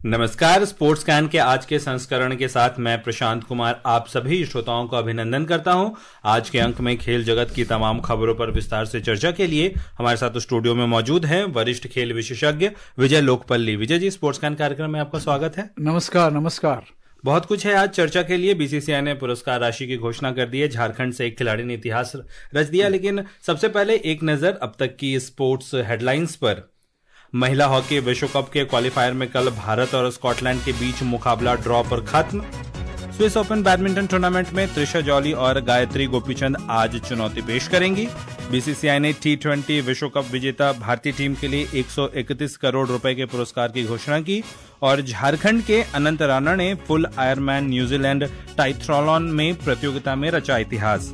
नमस्कार। Sports can के आज के संस्करण के साथ मैं प्रशांत कुमार आप सभी श्रोताओं का अभिनंदन करता हूं। आज के अंक में खेल जगत की तमाम खबरों पर विस्तार से चर्चा के लिए हमारे साथ स्टूडियो में मौजूद हैं वरिष्ठ खेल विशेषज्ञ विजय लोकपल्ली। विजय जी, स्पोर्ट्स कैन कार्यक्रम में आपका स्वागत है। नमस्कार। बहुत कुछ है आज चर्चा के लिए। बीसीसीआई ने पुरस्कार राशि की घोषणा कर दी है। झारखंड से एक खिलाड़ी ने इतिहास रच दिया। लेकिन सबसे पहले एक नजर अब तक की स्पोर्ट्स हेडलाइंस पर। महिला हॉकी विश्व कप के क्वालिफायर में कल भारत और स्कॉटलैंड के बीच मुकाबला ड्रॉ पर खत्म। स्विस ओपन बैडमिंटन टूर्नामेंट में त्रिशा जॉली और गायत्री गोपीचंद आज चुनौती पेश करेंगी। बीसीसीआई ने T20 विश्व कप विजेता भारतीय टीम के लिए 131 करोड़ रुपए के पुरस्कार की घोषणा की। और झारखंड के अनंत राणा ने फुल आयरमैन न्यूजीलैंड टाइथ्रॉन में प्रतियोगिता में रचा इतिहास।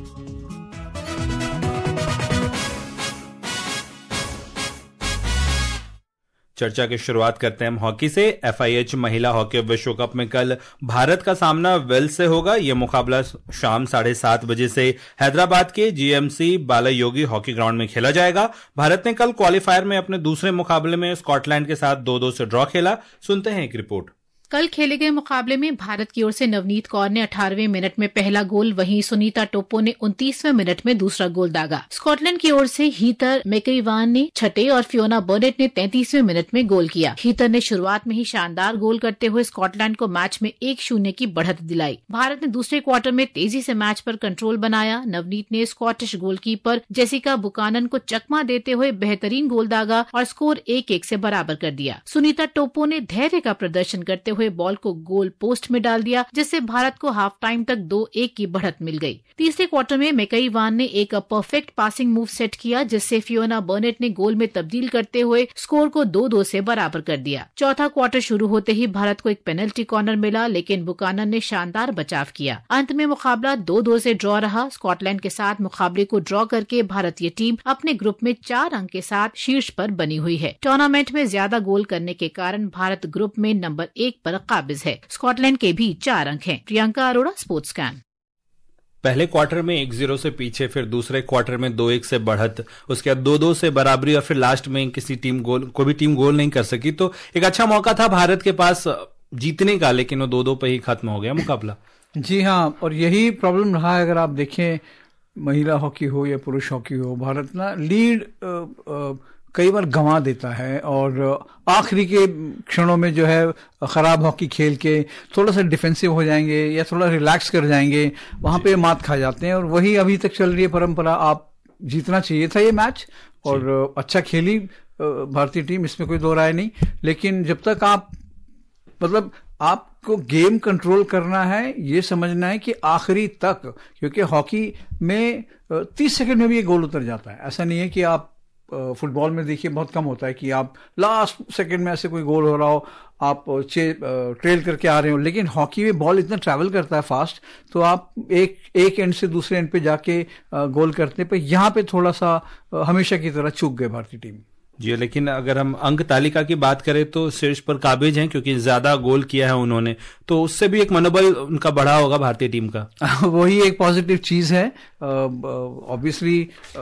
चर्चा की शुरुआत करते हैं हम हॉकी से। FIH महिला हॉकी विश्व कप में कल भारत का सामना वेल्स से होगा। यह मुकाबला शाम 7:30 बजे से हैदराबाद के GMC बालायोगी हॉकी ग्राउंड में खेला जाएगा। भारत ने कल क्वालिफायर में अपने दूसरे मुकाबले में स्कॉटलैंड के साथ 2-2 से ड्रॉ खेला। सुनते हैं एक रिपोर्ट। कल खेले गए मुकाबले में भारत की ओर से नवनीत कौर ने 18वें मिनट में पहला गोल, वहीं सुनीता टोप्पो ने 29वें मिनट में दूसरा गोल दागा। स्कॉटलैंड की ओर से हीथर मैकेइवान ने छठे और फियोना बर्नेट ने 33वें मिनट में गोल किया। हीथर ने शुरुआत में ही शानदार गोल करते हुए स्कॉटलैंड को मैच में 1-0 की बढ़त दिलाई। भारत ने दूसरे क्वार्टर में तेजी से मैच पर कंट्रोल बनाया। नवनीत ने स्कॉटिश गोलकीपर जेसिका बुकानन को चकमा देते हुए बेहतरीन गोल दागा और स्कोर 1-1 से बराबर कर दिया। सुनीता टोप्पो ने धैर्य का प्रदर्शन करते हुए बॉल को गोल पोस्ट में डाल दिया, जिससे भारत को हाफ टाइम तक 2-1 की बढ़त मिल गई। तीसरे क्वार्टर में मैकेइवान ने एक परफेक्ट पासिंग मूव सेट किया, जिससे फियोना बर्नेट ने गोल में तब्दील करते हुए स्कोर को 2-2 से बराबर कर दिया। चौथा क्वार्टर शुरू होते ही भारत को एक पेनल्टी कॉर्नर मिला, लेकिन बुकानन ने शानदार बचाव किया। अंत में मुकाबला 2-2 से ड्रॉ रहा। स्कॉटलैंड के साथ मुकाबले को ड्रॉ करके भारतीय टीम अपने ग्रुप में 4 अंक के साथ शीर्ष पर बनी हुई है। टूर्नामेंट में ज्यादा गोल करने के कारण भारत ग्रुप में नंबर 1 पर काबिज है। स्कॉटलैंड के भी 4 अंक हैं। Priyanka Arora, sports can. पहले क्वार्टर में 1-0 से पीछे, फिर दूसरे क्वार्टर में 2-1 से बढ़त, उसके बाद 2-2 से बराबरी और फिर लास्ट में कोई भी टीम गोल नहीं कर सकी। तो एक अच्छा मौका था भारत के पास जीतने का, लेकिन वो 2-2 पे ही खत्म हो गया मुकाबला। जी हाँ, और यही प्रॉब्लम रहा है। अगर आप देखें महिला हॉकी हो या पुरुष हॉकी हो, भारत ना लीड कई बार गंवा देता है और आखिरी के क्षणों में जो है खराब हॉकी खेल के थोड़ा सा डिफेंसिव हो जाएंगे या थोड़ा रिलैक्स कर जाएंगे, वहां पे मात खा जाते हैं। और वही अभी तक चल रही है परंपरा। आप जीतना चाहिए था ये मैच और अच्छा खेली भारतीय टीम, इसमें कोई दो राय नहीं। लेकिन जब तक आपको गेम कंट्रोल करना है, ये समझना है कि आखिरी तक, क्योंकि हॉकी में 30 सेकंड में भी ये गोल उतर जाता है। ऐसा नहीं है कि आप फुटबॉल में देखिए बहुत कम होता है कि आप लास्ट सेकंड में ऐसे कोई गोल हो रहा हो, आप ट्रेल करके आ रहे हो। लेकिन हॉकी में बॉल इतना ट्रैवल करता है फास्ट, तो आप एक एंड से दूसरे एंड पे जाके गोल करते पे यहाँ पे थोड़ा सा हमेशा की तरह चूक गए भारतीय टीम। जी, लेकिन अगर हम अंक तालिका की बात करें तो शीर्ष पर काबिज हैं, क्योंकि ज्यादा गोल किया है उन्होंने, तो उससे भी एक मनोबल उनका बढ़ा होगा भारतीय टीम का। वही एक पॉजिटिव चीज है। ऑब्वियसली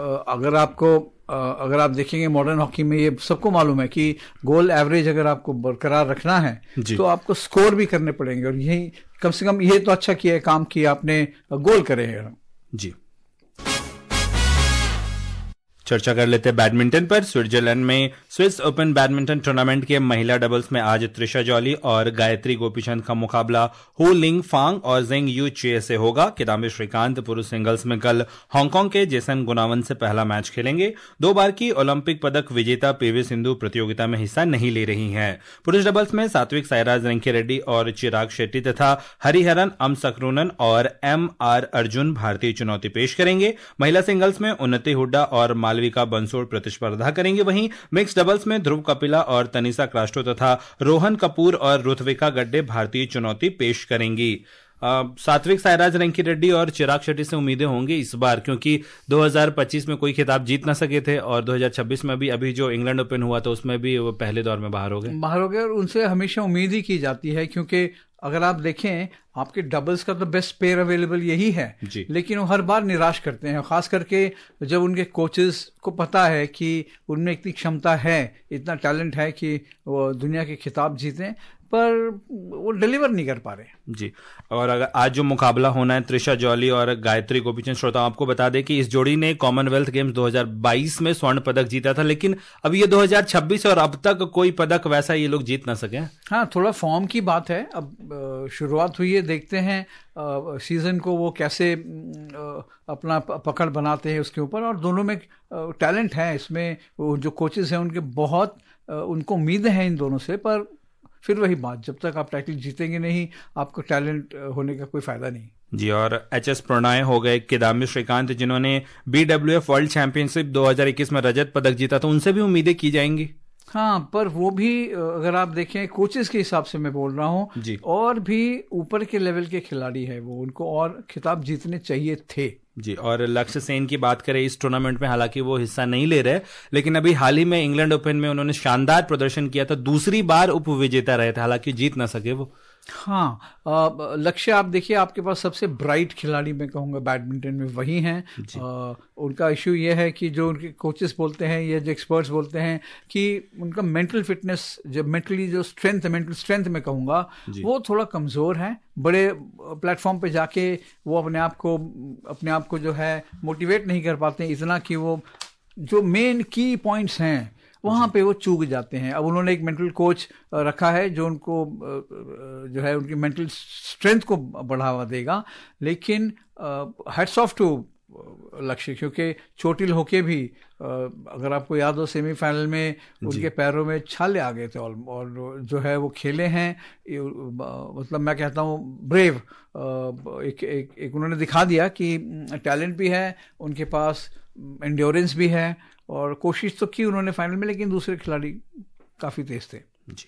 अगर आप देखेंगे मॉडर्न हॉकी में, ये सबको मालूम है कि गोल एवरेज अगर आपको बरकरार रखना है तो आपको स्कोर भी करने पड़ेंगे। और यही कम से कम ये तो अच्छा किया है, काम किया आपने, गोल करे हैं। जी, चर्चा कर लेते हैं बैडमिंटन पर। स्विट्जरलैंड में स्विस ओपन बैडमिंटन टूर्नामेंट के महिला डबल्स में आज त्रिशा जॉली और गायत्री गोपीचंद का मुकाबला हो लिंग फांग और जेंग यू चे से होगा। किदाम्बी श्रीकांत पुरुष सिंगल्स में कल हांगकांग के जेसन गुनावन से पहला मैच खेलेंगे। 2 बार की ओलंपिक पदक विजेता PV सिंधु प्रतियोगिता में हिस्सा नहीं ले रही हैं। पुरुष डबल्स में सात्विक साईराज रंकीरेड्डी और चिराग शेट्टी तथा हरिहरन अमसकरुनन और MR अर्जुन भारतीय चुनौती पेश करेंगे। महिला सिंगल्स में उन्नति हुड्डा और मालविका बंसोड़ प्रतिस्पर्धा करेंगे। वहीं मिक्स डबल्स में ध्रुव कपिला और तनिषा क्रास्टो तथा रोहन कपूर और ऋत्विका गड्डे भारतीय चुनौती पेश करेंगी। सात्विक साईराज रंकीरेड्डी और चिराग शेट्टी से उम्मीदें होंगी इस बार, क्योंकि 2025 में कोई खिताब जीत ना सके थे और 2026 में भी अभी जो इंग्लैंड ओपन हुआ था उसमें भी वो पहले दौर में बाहर हो गए और उनसे हमेशा उम्मीद ही की जाती है, क्योंकि अगर आप देखें आपके डबल्स का तो बेस्ट पेयर अवेलेबल यही है, लेकिन वो हर बार निराश करते हैं। खास करके जब उनके कोचेस को पता है कि उनमें इतनी क्षमता है, इतना टैलेंट है कि वो दुनिया के खिताब जीतें, पर वो डिलीवर नहीं कर पा रहे। जी, और अगर आज जो मुकाबला होना है त्रिशा जॉली और गायत्री गोपीचंद, श्रोताओं आपको बता दें कि इस जोड़ी ने कॉमनवेल्थ गेम्स 2022 में स्वर्ण पदक जीता था, लेकिन अब ये 2026 और अब तक कोई पदक वैसा ये लोग जीत ना सके। हाँ, थोड़ा फॉर्म की बात है। अब शुरुआत हुई है, देखते हैं सीजन को वो कैसे अपना पकड़ बनाते हैं उसके ऊपर। और दोनों में टैलेंट है इसमें, जो कोचेस हैं उनके बहुत उनको उम्मीद है इन दोनों से। पर फिर वही बात, जब तक आप टाइटल जीतेंगे नहीं, आपको टैलेंट होने का कोई फायदा नहीं। जी, और एच.एस. प्रणॉय हो गए, किदाम्बी श्रीकांत जिन्होंने BWF वर्ल्ड चैंपियनशिप 2021 में रजत पदक जीता, तो उनसे भी उम्मीदें की जाएंगी। हाँ, पर वो भी अगर आप देखें कोचेस के हिसाब से मैं बोल रहा हूँ जी, और भी ऊपर के लेवल के खिलाड़ी हैं वो, उनको और खिताब जीतने चाहिए थे। जी, और लक्ष्य सेन की बात करें इस टूर्नामेंट में, हालांकि वो हिस्सा नहीं ले रहे, लेकिन अभी हाल ही में इंग्लैंड ओपन में उन्होंने शानदार प्रदर्शन किया था, दूसरी बार उपविजेता रहे थे, हालांकि जीत ना सके वो। हाँ, लक्ष्य आप देखिए, आपके पास सबसे ब्राइट खिलाड़ी मैं कहूँगा बैडमिंटन में वही हैं। उनका इश्यू ये है कि जो उनके कोचेस बोलते हैं या जो एक्सपर्ट्स बोलते हैं कि उनका मेंटल फिटनेस, जो मेंटली जो स्ट्रेंथ, मेंटल स्ट्रेंथ मैं कहूँगा, वो थोड़ा कमज़ोर है। बड़े प्लेटफॉर्म पे जाके वो अपने आप को जो है मोटिवेट नहीं कर पाते हैं इतना कि वो जो मेन की पॉइंट्स हैं वहाँ पे वो चूक जाते हैं। अब उन्होंने एक मेंटल कोच रखा है जो उनको जो है उनकी मेंटल स्ट्रेंथ को बढ़ावा देगा, लेकिन हैट्स ऑफ टू लक्ष्य, क्योंकि चोटिल होके भी अगर आपको याद हो सेमीफाइनल में उनके पैरों में छाले आ गए थे और जो है वो खेले हैं, मतलब मैं कहता हूँ ब्रेव, एक उन्होंने दिखा दिया कि टैलेंट भी है उनके पास, एंड्योरेंस भी है, और कोशिश तो की उन्होंने फाइनल में, लेकिन दूसरे खिलाड़ी काफी तेज थे। जी,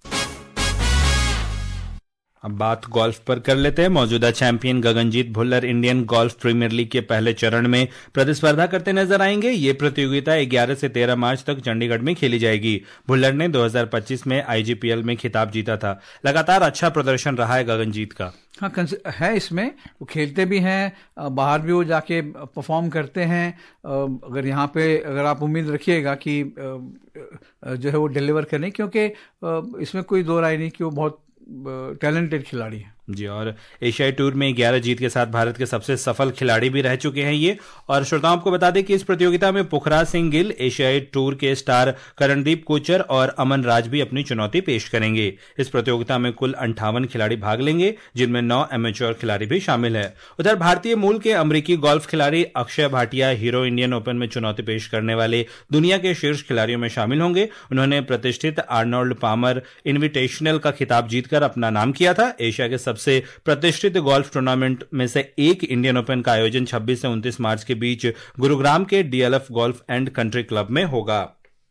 अब बात गोल्फ पर कर लेते हैं। मौजूदा champion Gaganjeet Bhullar Indian golf premier league के पहले चरण में प्रतिस्पर्धा करते नजर आएंगे। ये प्रतियोगिता 11 से 13 मार्च तक चंडीगढ़ में खेली जाएगी। भुल्लर ने 2025 में IGPL में खिताब जीता था। लगातार अच्छा प्रदर्शन रहा है गगनजीत का। हाँ, है इसमें, वो खेलते भी हैं, बाहर भी वो जाके परफॉर्म करते हैं। अगर यहाँ पे अगर आप उम्मीद रखिएगा कि जो है वो डिलीवर करें, क्योंकि इसमें कोई दो राय नहीं कि वो बहुत टैलेंटेड खिलाड़ी है। जी, और एशियाई टूर में 11 जीत के साथ भारत के सबसे सफल खिलाड़ी भी रह चुके हैं ये। और श्रोताओं को बता दें कि इस प्रतियोगिता में पुखराज सिंह गिल, एशियाई टूर के स्टार करणदीप कोचर और अमन राज भी अपनी चुनौती पेश करेंगे। इस प्रतियोगिता में कुल 58 खिलाड़ी भाग लेंगे, जिनमें 9 एमेच्योर खिलाड़ी भी शामिल है। उधर भारतीय मूल के अमरीकी गोल्फ खिलाड़ी Akshay Bhatia hero Indian open में चुनौती पेश करने वाले दुनिया के शीर्ष खिलाड़ियों में शामिल होंगे। उन्होंने प्रतिष्ठित आर्नोल्ड पामर इन्विटेशनल का खिताब जीतकर अपना नाम किया था। एशिया के सबसे प्रतिष्ठित गोल्फ टूर्नामेंट में से एक इंडियन ओपन का आयोजन 26 से 29 मार्च के बीच गुरुग्राम के DLF golf and country club में होगा।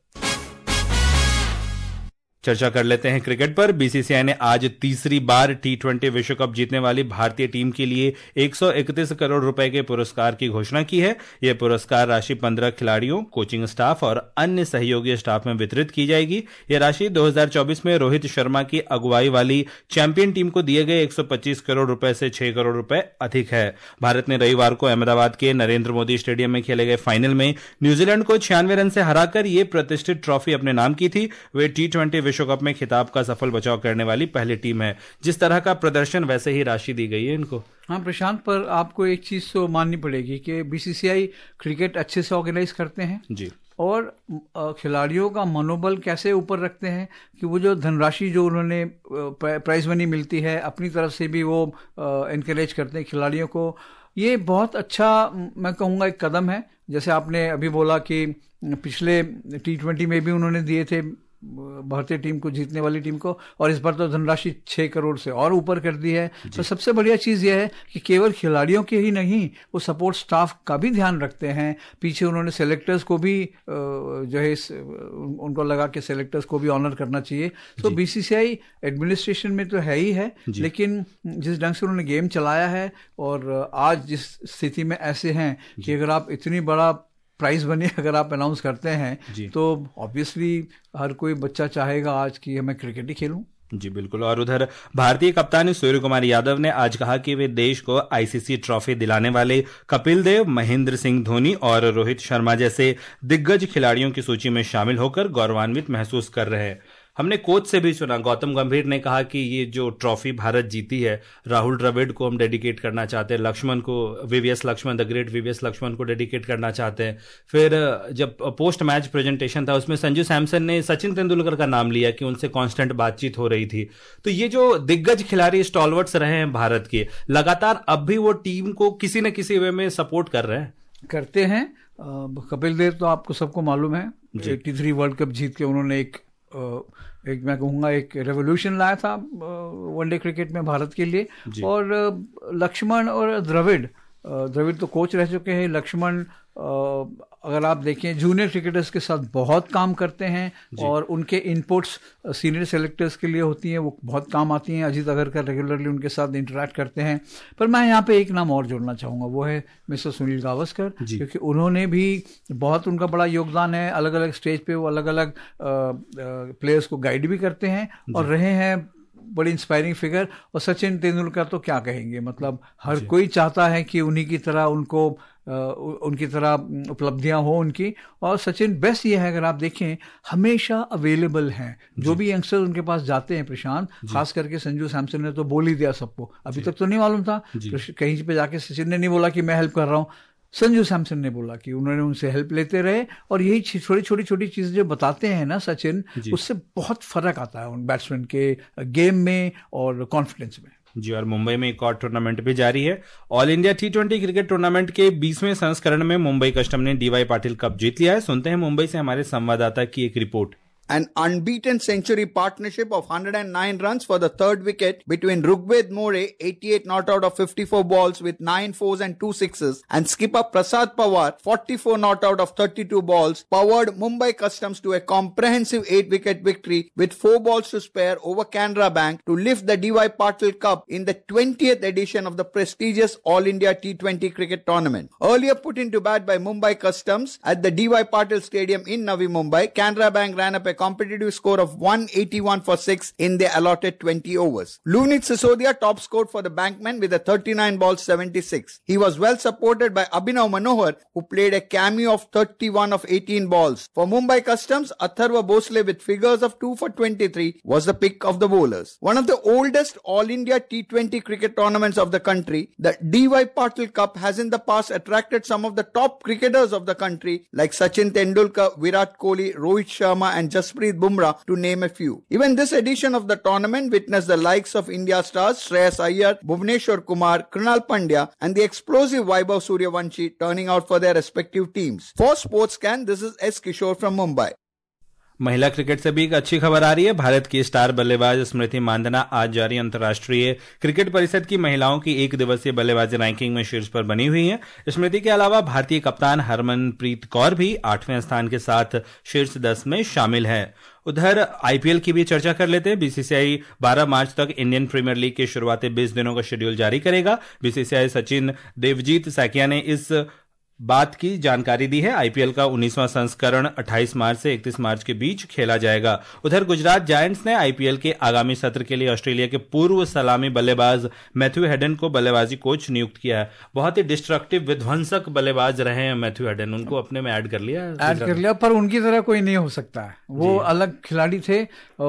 चर्चा कर लेते हैं क्रिकेट पर। BCCI ने आज तीसरी बार T20 विश्व कप जीतने वाली भारतीय टीम के लिए 131 करोड़ रुपए के पुरस्कार की घोषणा की है। यह पुरस्कार राशि 15 खिलाड़ियों, कोचिंग स्टाफ और अन्य सहयोगी स्टाफ में वितरित की जाएगी। यह राशि 2024 में रोहित शर्मा की अगुवाई वाली चैंपियन टीम को दिए गए 125 करोड़ रुपए से 6 करोड़ रुपए अधिक है। भारत ने रविवार को अहमदाबाद के नरेंद्र मोदी स्टेडियम में खेले गए फाइनल में न्यूजीलैंड को 96 रन से हराकर यह प्रतिष्ठित ट्रॉफी अपने नाम की थी। वे T20 विश्व कप में खिताब का सफल बचाव करने वाली पहली टीम है। जिस तरह का प्रदर्शन वैसे ही राशि दी गई है इनको। हाँ प्रशांत, पर आपको एक चीज तो माननी पड़ेगी कि BCCI क्रिकेट अच्छे से ऑर्गेनाइज करते हैं जी, और खिलाड़ियों का मनोबल कैसे ऊपर रखते हैं कि वो जो धनराशि जो उन्होंने प्राइज मनी मिलती है अपनी तरफ से भी वो एनकरेज करते हैं खिलाड़ियों को। ये बहुत अच्छा मैं कहूँगा एक कदम है। जैसे आपने अभी बोला कि पिछले T20 में भी उन्होंने दिए थे भारतीय टीम को, जीतने वाली टीम को, और इस बार तो धनराशि 6 करोड़ से और ऊपर कर दी है। तो सबसे बढ़िया चीज़ यह है कि केवल खिलाड़ियों के ही नहीं, वो सपोर्ट स्टाफ का भी ध्यान रखते हैं। पीछे उन्होंने सेलेक्टर्स को भी जो है उनको लगा कि सेलेक्टर्स को भी ऑनर करना चाहिए। तो BCCI एडमिनिस्ट्रेशन में तो है ही है, लेकिन जिस ढंग से उन्होंने गेम चलाया है और आज जिस स्थिति में ऐसे हैं कि अगर आप इतनी बड़ा प्राइज बने अगर आप अनाउंस करते हैं तो ऑब्वियसली हर कोई बच्चा चाहेगा आज कि मैं क्रिकेट ही खेलूं। जी बिल्कुल। और उधर भारतीय कप्तान सूर्य कुमार यादव ने आज कहा कि वे देश को ICC ट्रॉफी दिलाने वाले कपिल देव, महेंद्र सिंह धोनी और रोहित शर्मा जैसे दिग्गज खिलाड़ियों की सूची में शामिल होकर गौरवान्वित महसूस कर रहे हैं। हमने कोच से भी सुना, गौतम गंभीर ने कहा कि ये जो ट्रॉफी भारत जीती है राहुल द्रविड़ को हम डेडिकेट करना चाहते हैं, लक्ष्मण को, VVS Laxman, the great VVS Laxman को डेडिकेट करना चाहते हैं। फिर जब पोस्ट मैच प्रेजेंटेशन था उसमें संजू सैमसन ने सचिन तेंदुलकर का नाम लिया कि उनसे कांस्टेंट बातचीत हो रही थी। तो ये जो दिग्गज खिलाड़ी स्टॉलवर्ट्स रहे हैं भारत के, लगातार अब भी वो टीम को किसी न किसी वे में सपोर्ट कर रहे हैं, करते हैं। कपिल देव तो आपको सबको मालूम है, 83 वर्ल्ड कप जीत के उन्होंने एक मैं कहूँगा एक रेवोल्यूशन लाया था वनडे क्रिकेट में भारत के लिए। और लक्ष्मण और द्रविड़ तो कोच रह चुके हैं। लक्ष्मण अगर आप देखें जूनियर क्रिकेटर्स के साथ बहुत काम करते हैं और उनके इनपुट्स सीनियर सेलेक्टर्स के लिए होती हैं, वो बहुत काम आती हैं। अजीत अगरकर रेगुलरली उनके साथ इंटरेक्ट करते हैं। पर मैं यहाँ पे एक नाम और जोड़ना चाहूँगा, वो है मिस्टर सुनील गावस्कर, क्योंकि उन्होंने भी बहुत, उनका बड़ा योगदान है। अलग अलग स्टेज पे वो अलग अलग प्लेयर्स को गाइड भी करते हैं और रहे हैं बड़ी इंस्पायरिंग फिगर। और सचिन तेंदुलकर तो क्या कहेंगे, मतलब हर कोई चाहता है कि उन्हीं की तरह उनकी तरह उपलब्धियां हो उनकी। और सचिन बेस्ट ये है, अगर आप देखें हमेशा अवेलेबल हैं। जो भी यंगस्टर्स उनके पास जाते हैं प्रशांत, खास करके संजू सैमसन ने तो बोल ही दिया सबको, अभी तक तो नहीं मालूम था, कहीं पे जाके सचिन ने नहीं बोला कि मैं हेल्प कर रहा हूँ, संजू सैमसन ने बोला कि उन्होंने उनसे हेल्प लेते रहे। और यही छोटी चीजें जो बताते हैं ना सचिन, उससे बहुत फर्क आता है उन बैट्समैन के गेम में और कॉन्फिडेंस में। जी, और मुंबई में एक और टूर्नामेंट भी जारी है। All India T20 cricket tournament के 20वें संस्करण में मुंबई कस्टम ने DY पाटिल कप जीत लिया है। सुनते हैं मुंबई से हमारे संवाददाता की एक report. An unbeaten century partnership of 109 runs for the third wicket between Rugved More, 88 not out of 54 balls with 9 fours and 2 sixes, and skipper Prasad Pawar, 44 not out of 32 balls, powered Mumbai Customs to a comprehensive 8-wicket victory with 4 balls to spare over Canara Bank to lift the DY Patil Cup in the 20th edition of the prestigious All India T20 cricket tournament. Earlier put into bat by Mumbai Customs at the DY Patil Stadium in Navi Mumbai, Canara Bank ran up a competitive score of 181 for 6 in the allotted 20 overs. Luvneet Sisodia top scored for the Bankmen with a 39 ball 76. He was well supported by Abhinav Manohar, who played a cameo of 31 of 18 balls. For Mumbai Customs, Atharva Bhosle with figures of 2 for 23 was the pick of the bowlers. One of the oldest All India T20 cricket tournaments of the country, the DY Patil Cup has in the past attracted some of the top cricketers of the country like Sachin Tendulkar, Virat Kohli, Rohit Sharma and Jasprit Bumrah, to name a few. Even this edition of the tournament witnessed the likes of India stars Shreyas Iyer, Bhuvneshwar Kumar, Krunal Pandya and the explosive Vaibhav Suryavanshi turning out for their respective teams. For SportsCan, this is S. Kishore from Mumbai. महिला cricket से भी एक अच्छी खबर आ रही है। भारत की star बल्लेबाज स्मृति मांधना आज जारी अंतर्राष्ट्रीय क्रिकेट परिषद की महिलाओं की एक दिवसीय बल्लेबाजी रैंकिंग में शीर्ष पर बनी हुई हैं। स्मृति के अलावा भारतीय कप्तान हरमनप्रीत कौर भी 8वें स्थान के साथ शीर्ष 10 में शामिल है। उधर आईपीएल की भी चर्चा कर लेते हैं। बीसीसीआई 12 मार्च तक इंडियन प्रीमियर लीग के शुरुआती 20 दिनों का शेड्यूल जारी करेगा। बीसीसीआई सचिन देवजीत सैकिया ने इस बात की जानकारी दी है। आईपीएल का 19वां संस्करण 28 मार्च से 31 मार्च के बीच खेला जाएगा। उधर गुजरात जायंट्स ने आईपीएल के आगामी सत्र के लिए ऑस्ट्रेलिया के पूर्व सलामी बल्लेबाज मैथ्यू हेडन को बल्लेबाजी कोच नियुक्त किया है। बहुत ही डिस्ट्रक्टिव विध्वंसक बल्लेबाज रहे हैं मैथ्यू हेडन, उनको अपने में ऐड कर लिया। पर उनकी तरह कोई नहीं हो सकता है, वो अलग खिलाड़ी थे।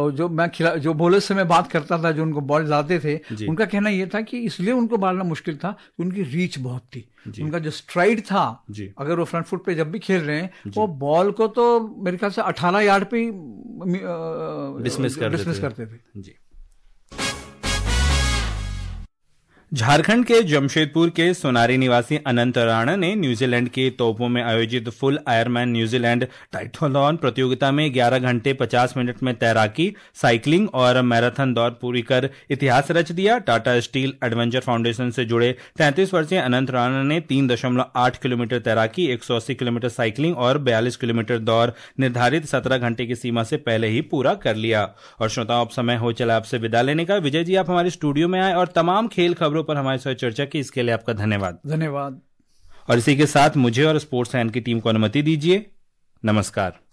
जो बॉलर से मैं बात करता था, जो उनको बॉल लाते थे, उनका कहना यह था कि इसलिए उनको मारना मुश्किल था, उनकी रीच बहुत थी। उनका जो स्ट्राइड था, अगर वो फ्रंट फुट पे जब भी खेल रहे हैं, वो बॉल को तो मेरे ख्याल से 18 यार्ड पे डिसमिस करते थे। जी। झारखंड के जमशेदपुर के सोनारी निवासी अनंत राणा ने न्यूजीलैंड के तोपों में आयोजित फुल आयरमैन न्यूजीलैंड ट्रायथलॉन प्रतियोगिता में 11 घंटे 50 मिनट में तैराकी, साइकिलिंग और मैराथन दौड़ पूरी कर इतिहास रच दिया। टाटा स्टील एडवेंचर फाउंडेशन से जुड़े 33 वर्षीय अनंत राणा ने 3.8 किलोमीटर तैराकी, 180 किलोमीटर साइकिलिंग और 42 किलोमीटर दौड़ निर्धारित 17 घंटे की सीमा से पहले ही पूरा कर लिया। और श्रोताओं, अब समय हो चला आपसे विदा लेने का। विजय जी, आप हमारे स्टूडियो में आए और तमाम खेल खबरों पर हमारे साथ चर्चा की, इसके लिए आपका धन्यवाद। और इसी के साथ मुझे और स्पोर्ट्स फैन की टीम को अनुमति दीजिए। नमस्कार।